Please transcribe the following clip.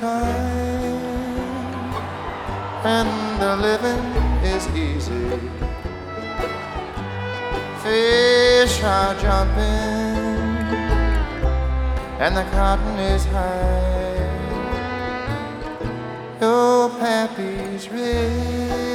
time, and the living is easy. Fish are jumping, and the cotton is high. Your pappy's rich,